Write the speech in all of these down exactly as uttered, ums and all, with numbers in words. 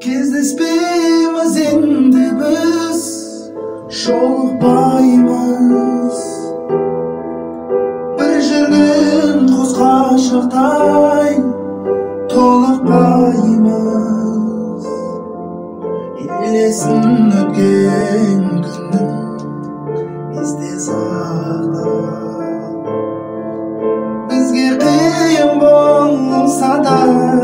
Кездеспейміз енді біз, жолықпаймыз. Бір жерден қос ғашықтай толықпаймыз. Елесін өткен күннің есте сақтап, бізге қиын болса да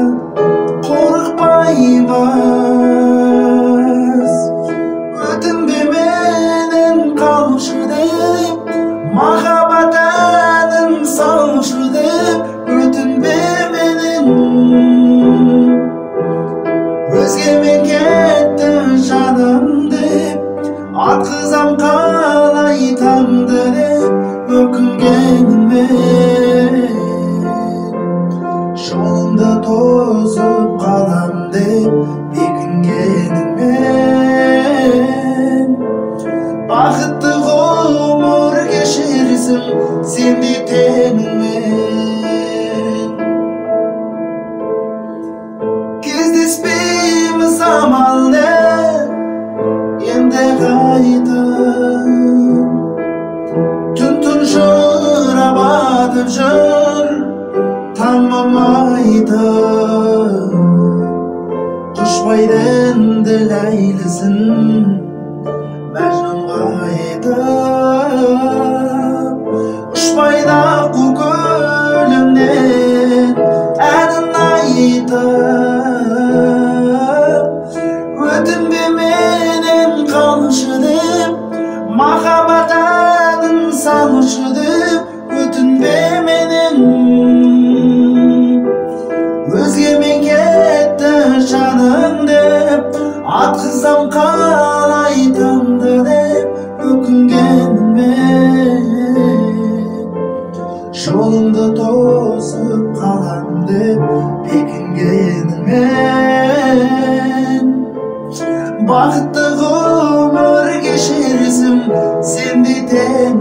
қорықпаймыз. Өтінбе менен қалшы деп, махаббат әнін салшы деп. Өтінбе менен өзгемен кетті жаным деп, атқызам қалай таңды деп. Өкінгеніммен жолымды тосып қалам деп бекінгеніммен. Бақытты ғұмыр кешерсің сен де теңіңмен. Кездеспейміз амал не енді қайтып, түн тұнжырап атып жүр таңым айтып. Құшпайды енді ләйлісін Мәжнүнға айтып. Ұшпайды аққу көлімнен әнін айтып. Өтінбе менен қалшы деп, махаббат әнін салшы деп. Өтінбе менен өзгемен кетті жаным деп, атқызам қалай таңды деп. Өкінгеніммен жолымды тосып қалам деп бекінгеніммен. Бақытты ғұмыр кешерсің сен де